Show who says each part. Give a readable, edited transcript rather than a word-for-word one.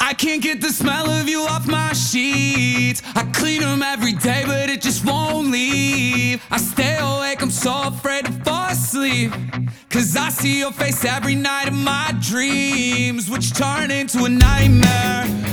Speaker 1: I can't get the smell of you off my sheets. I clean them every day, but it just won't leave. I stay awake, I'm so afraid to fall asleep, 'cause I see your face every night in my dreams, which turn into a nightmare.